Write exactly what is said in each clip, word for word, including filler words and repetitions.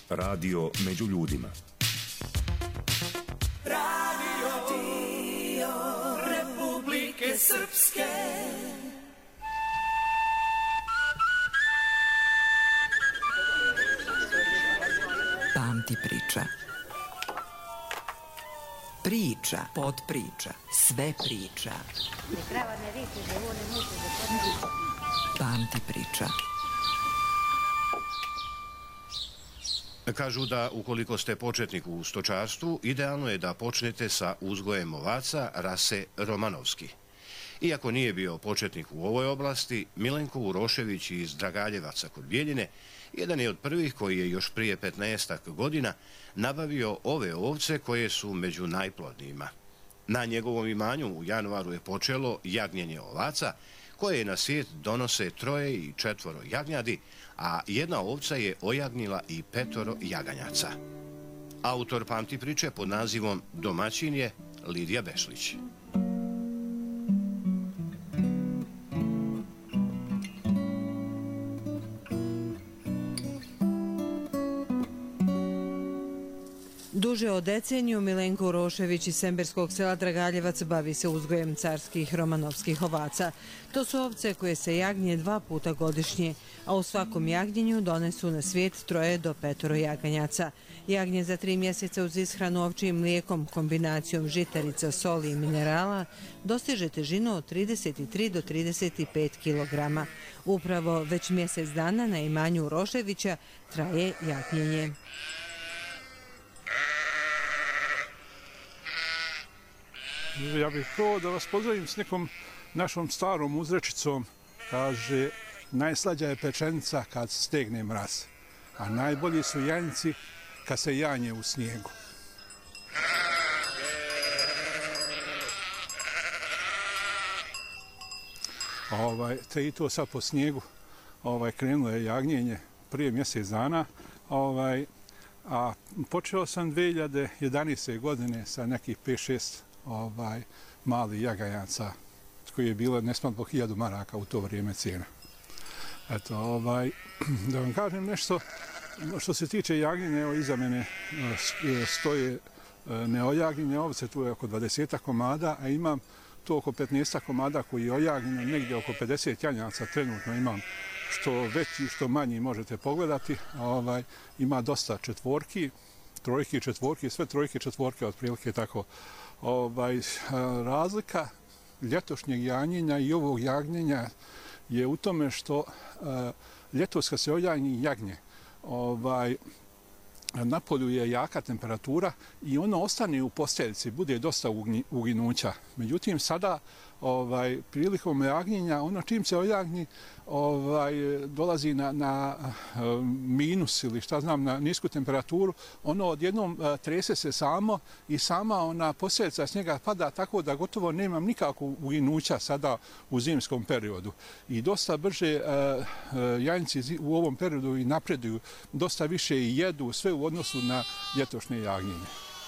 Radio među ljudima. Radio Republike Srpske. Pamti priča. Priča, podpriča, sve priča. Pamti priča. Kažu da ukoliko ste početnik u stočarstvu, idealno je da počnete sa uzgojem ovaca rase Romanovski. Iako nije bio početnik u ovoj oblasti, Milenko Urošević iz Dragaljevaca kod Bjeljine jedan je od prvih koji je još prije petnaestak godina nabavio ove ovce koje su među najplodnijima. Na njegovom imanju u januaru je počelo jagnjenje ovaca koje na svijet donose troje i četvoro jagnjadi, a jedna ovca je ojagnila i petoro jaganjaca. Autor pamti priče pod nazivom Domaćin je Lidija Bešlić. Duže od deceniju Milenko Urošević iz semberskog sela Dragaljevac bavi se uzgojem carskih romanovskih ovaca. To su ovce koje se jagnje dva puta godišnje, a u svakom jagnjenju donesu na svijet troje do petoro jaganjaca. Jagnje za tri mjeseca uz ishranu ovčijim mlijekom, kombinacijom žitarica, soli i minerala, dostiže težinu od trideset tri do trideset pet kilograma. Upravo već mjesec dana na imanju Uroševića traje jagnjenje. Ja bih prvo da vas pozdravim s nekom našom starom uzrečicom. Kaže, najslađa je pečenica kad stegne mraz, a najbolji su janjci kad se janje u snijegu. Ovaj, te i to sad po snijegu ovaj, krenulo je jagnjenje prije mjesec dana. Ovaj, a počeo sam dvije hiljade jedanaeste. godine sa nekih pet šest ovaj, mali jagajaca koji je bilo nesmatno po hiljadu maraka u to vrijeme cijena. Eto, ovaj, da vam kažem nešto što se tiče jagnjenja, evo iza mene stoje neojagnjene ovce, tu je oko dvadeset komada, a imam to oko petnaest komada koji je ojagnjeno, negdje oko pedeset janjaca trenutno imam, što veći, što manji možete pogledati. Ovaj, ima dosta četvorki, trojki, četvorki, sve trojke, četvorke, otprilike tako. Ovaj, razlika ljetošnjeg jagnjenja i ovog jagnjenja je u tome što a, ljetos kad se ojagnji jagnje, ovaj, na polju je jaka temperatura i ono ostane u posteljici, bude dosta uginuća. Međutim, sada ovaj, prilikom jagnjenja, ono čim se ojagnji, ovaj, dolazi na, na minus ili šta znam, na nisku temperaturu, ono odjednom trese se samo i sama ona posteljica s njega pada tako da gotovo nemam nikakvog uginuća sada u zimskom periodu. I dosta brže uh, janjci u ovom periodu i napreduju, dosta više i jedu, sve u odnosu na ljetošnje jagnjenje.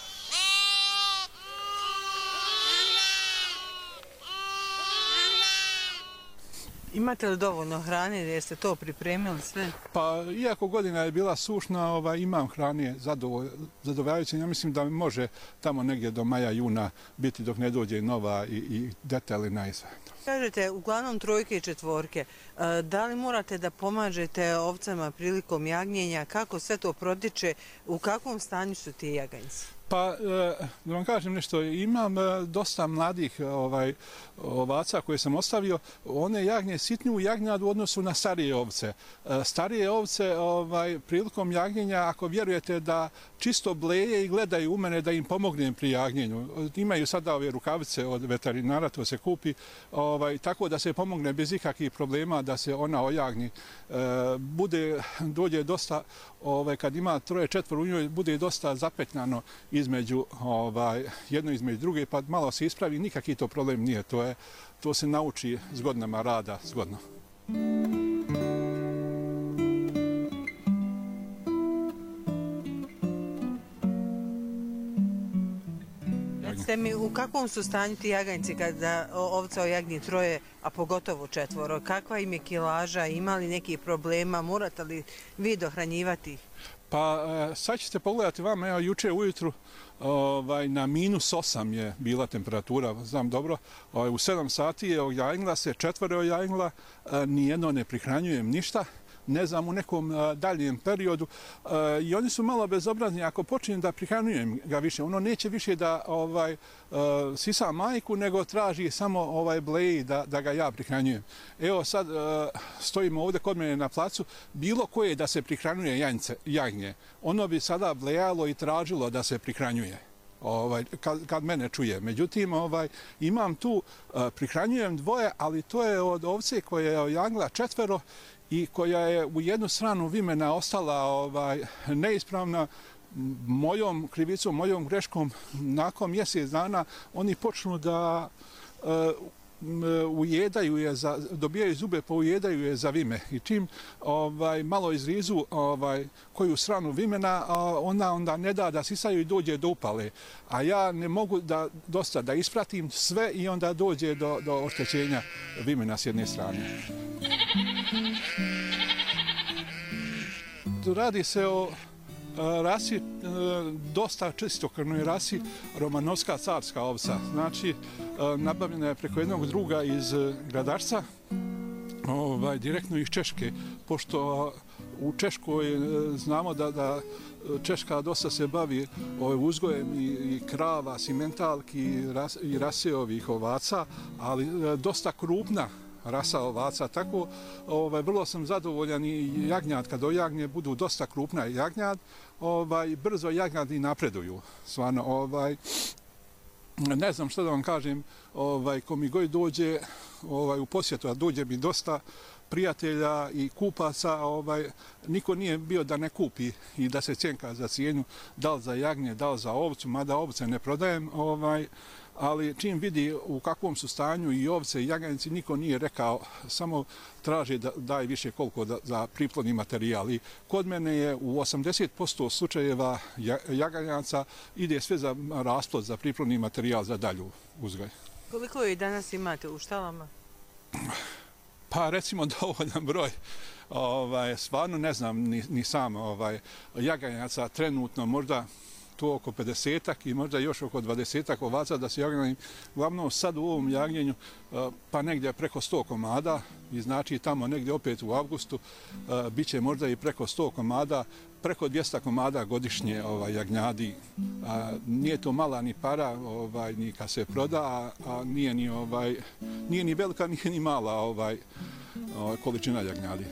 Imate li dovoljno hrane, jeste to pripremili sve? Pa, iako godina je bila sušna, ovaj, imam hrane zadovoljavajuće. Ja mislim da može tamo negdje do maja, juna biti dok ne dođe nova i, i detaljna i sve. Kažete, uglavnom trojke i četvorke. Da li morate da pomažete ovcama prilikom jagnjenja? Kako sve to protiče? U kakvom stanju su ti jaganjci? Pa, da vam kažem nešto, imam dosta mladih ovaj, ovaca koje sam ostavio. One jagnje sitnju jagnjad u odnosu na starije ovce. Starije ovce ovaj, prilikom jagnjenja, ako vjerujete da čisto bleje i gledaju u mene da im pomognem pri jagnjenju. Imaju sada ove rukavice od veterinara, to se kupi, ovaj, tako da se pomogne bez ikakvih problema da se ona ojagni. Bude, dođe dosta, ovaj, kad ima troje, četvoro u njoj, bude dosta zapetljano između, ovaj, jedno između druge, pa malo se ispravi, nikakvi to problem nije. To, je, to se nauči s godinama rada, zgodno. Recite mi, u kakvom su stanju ti jaganjci kada ovca o jagnji troje, a pogotovo četvoro? Kakva im je kilaža, ima li nekih problema, morate li vi dohranjivati ih? Pa sad ćete pogledati vama, evo juče ujutru ovaj, na minus osam je bila temperatura, znam dobro, ovaj, u sedam sati je ojajnila se, četvore ojajnila, nijedno ne prihranjujem ništa. Ne znam, u nekom a, daljem periodu a, i oni su malo bezobrazni ako počnem da prihranjujem ga više. Ono neće više da ovaj, a, sisa majku, nego traži samo ovaj bleji da, da ga ja prihranjujem. Evo sad a, stojimo ovdje kod mene na placu, bilo koje da se prihranjuje jajnce, jagnje, ono bi sada blejalo i tražilo da se prihranjuje. Ovaj, kad, kad mene čuje. Međutim, ovaj, imam tu, a, prihranjujem dvoje, ali to je od ovce koja je ojagnila četvero i koja je u jednu stranu vimena ostala ovaj, neispravna, mojom krivicom, mojom greškom, nakon mjesec dana oni počnu da uh, ujedaju je, za, dobijaju zube pa ujedaju je za vime. I čim ovaj, malo izrizu ovaj, koju stranu vimena, ona onda ne da da sisaju i dođe do upale. A ja ne mogu da dosta da ispratim sve i onda dođe do, do oštećenja vimena s jedne strane. Radi se o rasi, dosta čistokrvnoj rasi, romanovska carska ovca. Znači, nabavljena je preko jednog druga iz Gradarca, ovaj, direktno iz Češke, pošto u Češkoj znamo da, da Češka dosta se bavi ovaj, uzgojem i, i krava, simentalki i, ras, i rase ovih ovaca, ali dosta krupna rasa ovaca, tako ovaj, vrlo sam zadovoljan i jagnjad, kad ojagnje budu dosta krupna jagnjad, ovaj, brzo jagnjadi napreduju. Stvarno, ovaj, ne znam što da vam kažem, ovaj, ko mi god dođe ovaj, u posjetu, a dođe mi dosta prijatelja i kupaca, ovaj, niko nije bio da ne kupi i da se cjenka za cijenu, da li za jagnje, da li za ovcu, mada ovce ne prodajem, ovaj, ali čim vidi u kakvom su stanju i ovce i jaganjci, niko nije rekao, samo traže da daje više koliko da, za priplodni materijal. I kod mene je u osamdeset posto slučajeva jaganjaca ide sve za rasplod, za priplodni materijal, za dalju uzgoj. Koliko i danas imate u štalama? Pa recimo dovoljan broj. Ovaj, stvarno ne znam ni, ni sam ovaj, jaganjaca trenutno možda to oko pedesetak i možda još oko dvadesetak ovaca da se jagnjaju. Glavno sad u ovom jagnjenju pa negdje preko sto komada i znači tamo negdje opet u avgustu bit će možda i preko sto komada, preko dvjesto komada godišnje ovaj, jagnjadi. A, nije to mala ni para ovaj, ni kad se proda, a, a nije, ni, ovaj, nije ni velika, nije ni mala ovaj, ovaj, količina jagnjadi.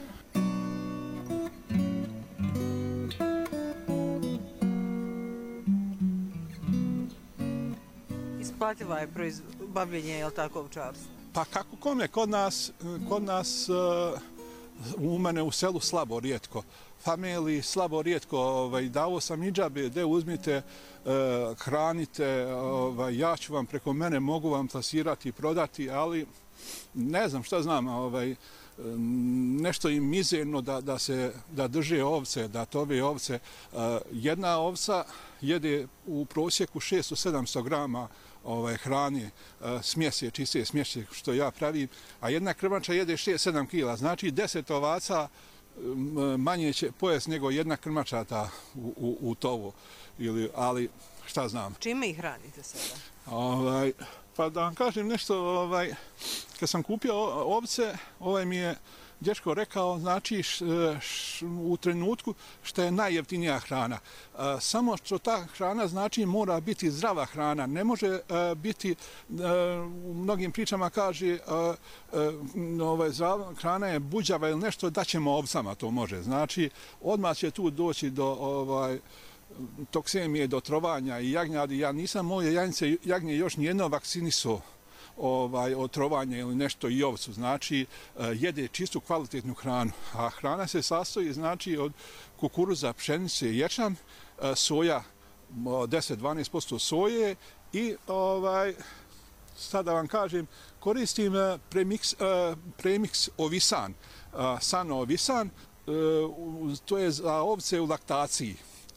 Isplativa je bavljenje, je li tako, ovčarstvo? Pa kako kome, kod nas, kod nas u mene u selu slabo, rijetko. Familiji slabo, rijetko. Ovaj, davo sam idžabe, de uzmite, hranite, ovaj, ja ću vam preko mene, mogu vam plasirati i prodati, ali ne znam šta znam, ovaj, nešto im mizerno da, da se da drže ovce, da tove ovce. Jedna ovca jede u prosjeku šesto do sedamsto grama ovaj, hrane, smjese, čiste smjese što ja pravim, a jedna krmača jede šest do sedam kila, znači deset ovaca manje će pojest nego jedna krmača ta u, u, u tovu, ili, ali šta znam. Čime ih hranite sada? Ovaj, pa da vam kažem nešto, ovaj, kad sam kupio ovce, ovaj mi je dječko rekao, znači š, š, u trenutku što je najjeftinija hrana. A, samo što ta hrana znači mora biti zdrava hrana. Ne može a, biti, a, u mnogim pričama kaže, a, a, ovaj, zdrava hrana je buđava ili nešto, da ćemo ovcama, to može. Znači, odmah će tu doći do ovaj, toksemije, do trovanja i jagnjadi. Ja nisam moje jajnice, jagnje još nijedno vakcinisao ovaj, otrovanje ili nešto i ovcu, znači jede čistu kvalitetnu hranu. A hrana se sastoji znači od kukuruza, pšenice, ječam, soja, deset do dvanaest posto soje i ovaj, sad da vam kažem, koristim premix, premix ovisan, sano ovisan, to je za ovce u laktaciji.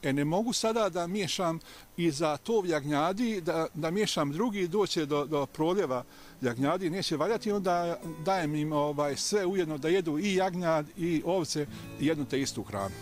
E ne mogu sada da miješam i za tov jagnjadi, da, da miješam drugi, doće do, do proljeva jagnjadi, neće valjati, onda dajem im ovaj, sve ujedno da jedu i jagnjad i ovce i jednu te istu hranu.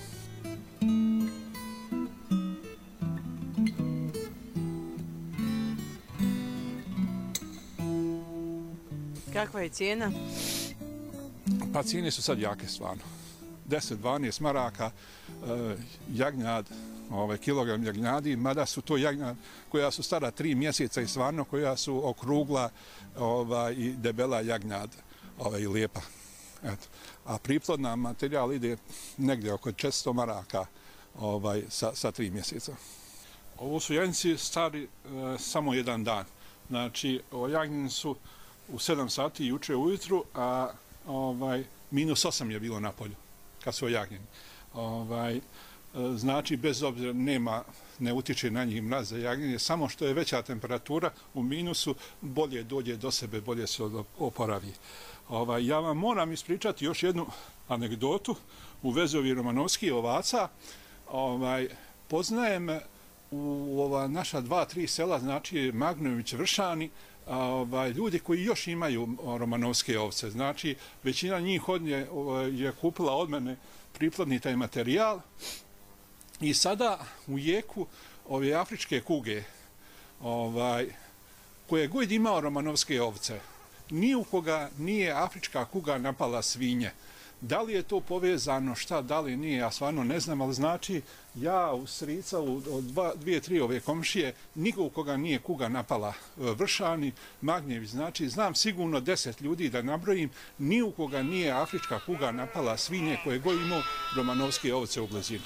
Kakva je cijena? Pa cijene su sad jake stvarno. deset do dvanaest maraka, e, jagnjad, ovaj, kilogram jagnjadi, mada su to jagnjad koja su stara tri mjeseca i stvarno koja su okrugla ovaj, i debela jagnjad ovaj, i lijepa. Eto. A priplodna materijal ide negdje oko četiristo maraka ovaj, sa, sa tri mjeseca. Ovo su jagnjci stari e, samo jedan dan. Znači, jagnjeni su u sedam sati juče ujutru, a ovaj, minus osam je bilo na polju kad su ojagnjeni. Ovaj, znači, bez obzira nema, ne utiče na njih mraze jagnjenje, samo što je veća temperatura u minusu, bolje dođe do sebe, bolje se oporavi. Ovaj, ja vam moram ispričati još jednu anegdotu u vezi ovih romanovskih ovaca. Ovaj, poznajem u ova naša dva, tri sela, znači Magnović, Vršani, ovaj, ljudi koji još imaju romanovske ovce. Znači, većina njih od nje je kupila od mene priplodni taj materijal i sada u jeku ove afričke kuge, ovaj, koje god imao romanovske ovce, ni u koga nije afrička kuga napala svinje. Da li je to povezano, šta, da li nije, ja stvarno ne znam, ali znači ja u strica, u dva, dvije, tri ove komšije, nikog koga nije kuga napala Vršani, Magnjević, znači znam sigurno deset ljudi da nabrojim, ni u koga nije afrička kuga napala svinje koje god imao romanovske ovce u blizini.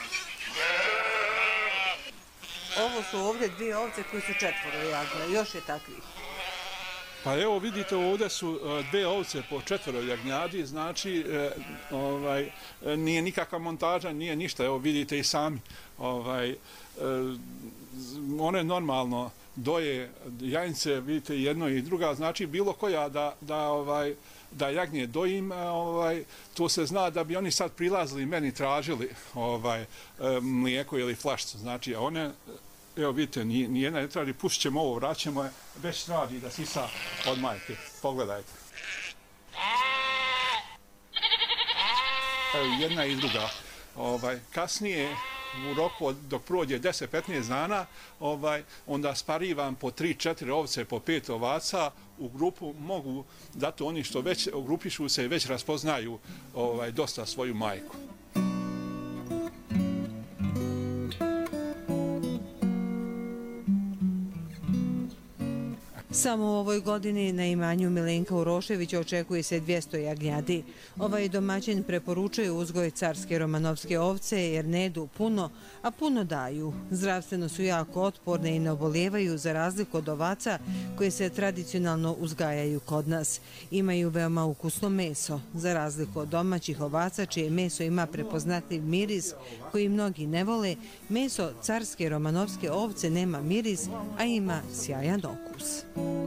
Ovo su ovdje dvije ovce koje su četvoro jagnjale, još je takvih. Pa evo vidite, ovdje su dve ovce po četvoro jagnjadi, znači e, ovaj, nije nikakva montaža, nije ništa, evo vidite i sami. Ovaj, e, one normalno doje jajnice, vidite jedno i druga, znači bilo koja da, da, ovaj, da jagnje dojim, ovaj, to se zna da bi oni sad prilazili meni tražili ovaj, mlijeko ili flašcu, znači one... Evo vidite, nijedna ne traži, pustit ćemo ovo, vraćamo je, već radi da sisa od majke. Pogledajte. Evo jedna i druga. Ovaj, kasnije, u roku dok prođe deset do petnaest dana, ovaj, onda sparivam po tri četiri ovce, po pet ovaca, u grupu mogu dati oni što već grupišu se i već raspoznaju ovaj, dosta svoju majku. Samo u ovoj godini na imanju Milenka Uroševića očekuje se dvjesto jagnjadi. Ovaj domaćin preporučuje uzgoj carske romanovske ovce jer ne jedu puno, a puno daju. Zdravstveno su jako otporne i ne obolijevaju za razliku od ovaca koje se tradicionalno uzgajaju kod nas. Imaju veoma ukusno meso, za razliku od domaćih ovaca čije meso ima prepoznatljiv miris koji mnogi ne vole. Meso carske romanovske ovce nema miris, a ima sjajan okus.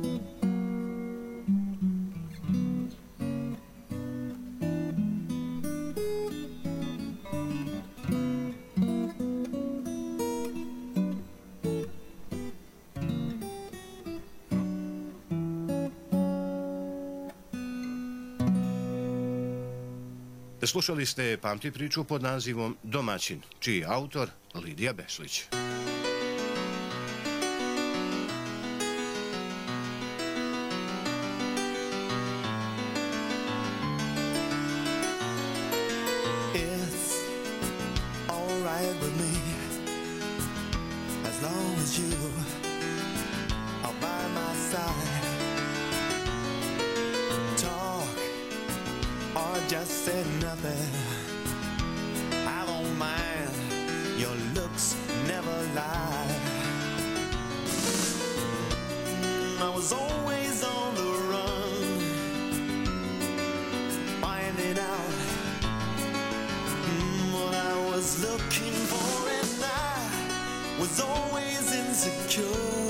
Slušali ste Pamti priču pod nazivom Domaćin, čiji je autor Lidija Bešlić. Just said nothing. I don't mind. Your looks never lie. I was always on the run, finding out mm, what I was looking for, and I was always insecure.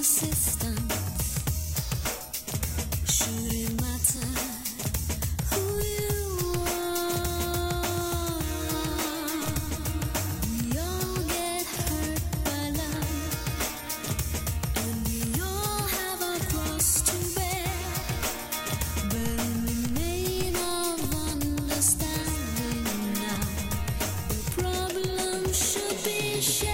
assistant. Should it matter who you are? We all get hurt by love, and we all have our cross to bear. But in the name of understanding now, the problem should be shared.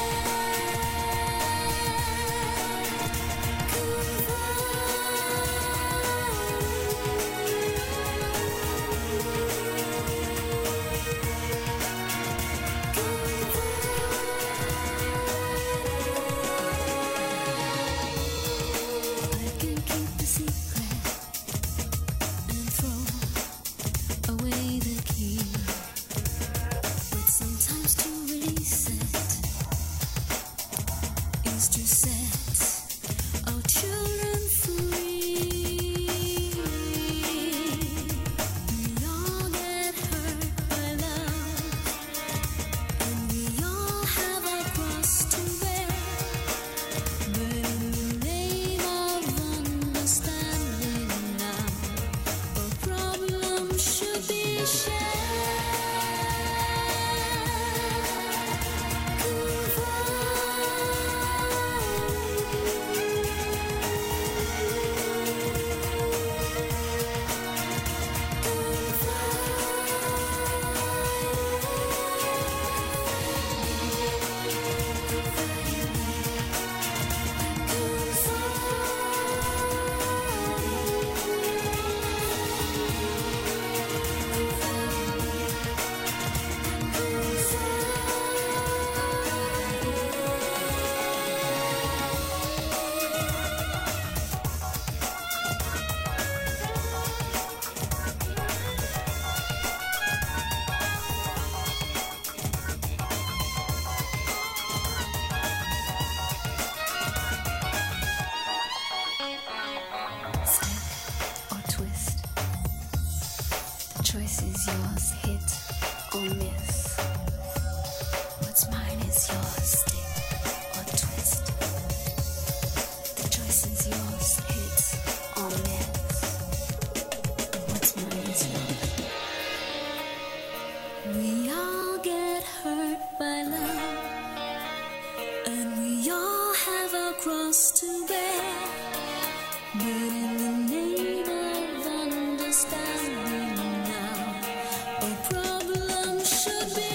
Choice is yours, hit or miss. What's mine is yours, stick or twist. The choice is yours, hit or miss. What's mine is yours. We all get hurt by love, and we all have our cross to bear. But in the name of understanding, a problem should be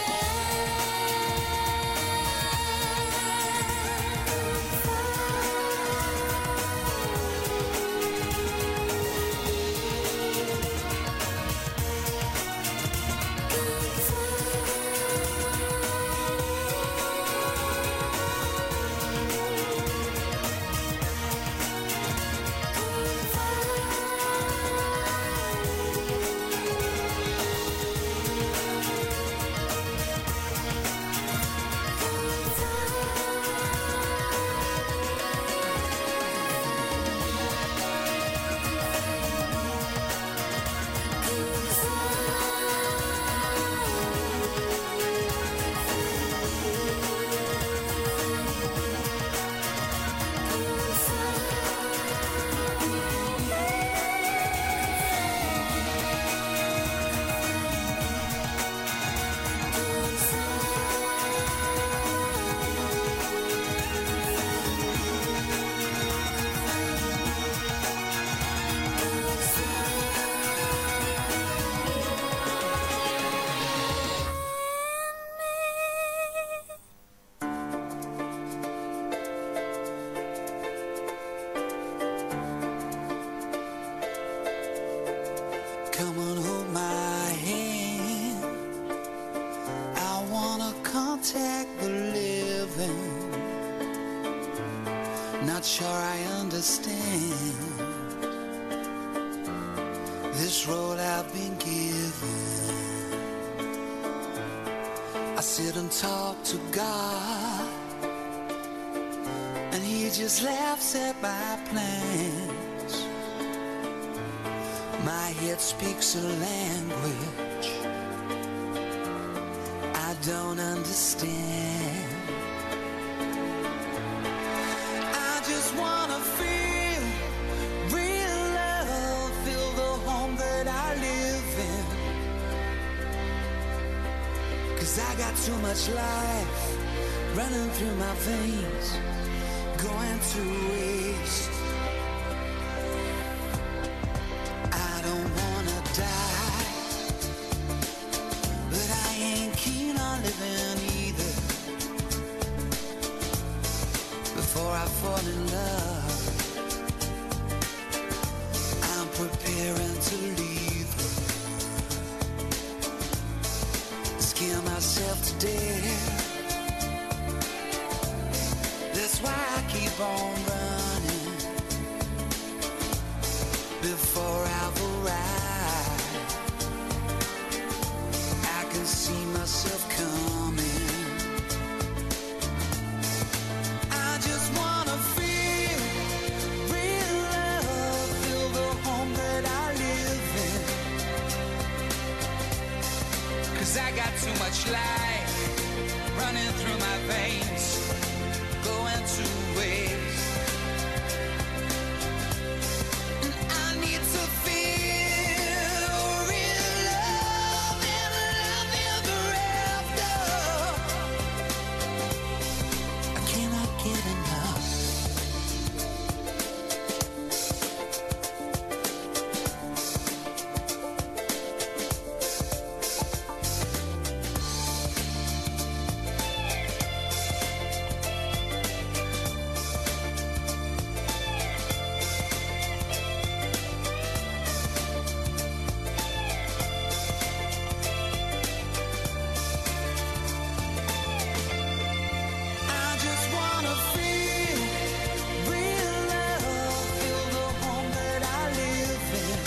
Come on, hold my hand. I wanna contact the living. Not sure I understand this road I've been given. I sit and talk to God, and He just laughs at my plans. My head speaks a language I don't understand. I got too much life running through my veins, going to waste. I don't wanna die, but I ain't keen on living either. Before I fall in love, I'm preparing to leave. Scare myself to death. That's why I keep on running before I've arrived. I can see myself coming. I just wanna feel real love, feel the home that I live in. 'Cause I got too much life running through my veins, going to waste. And I need to feel real love and love ever after. I cannot get enough. I just wanna feel real love, feel the home that I live in.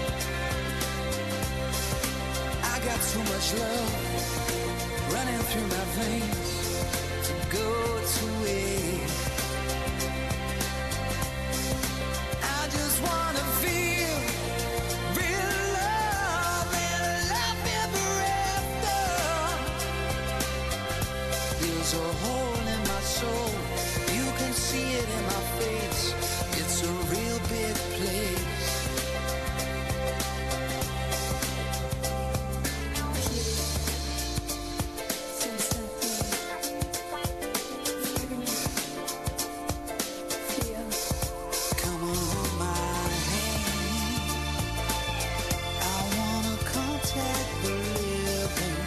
I got too much love running through my veins to go to waste. I just wanna feel real love and love ever after. There's a hole in my soul, you can see it in my face. It's a real big place. Come on, hold my hand. I wanna contact the living.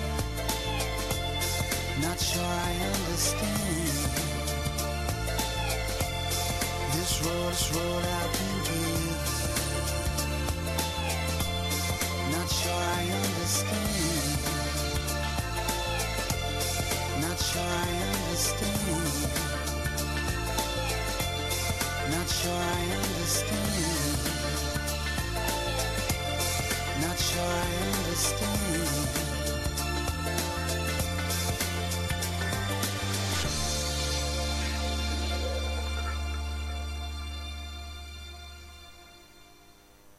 Not sure I understand this road, this road I've been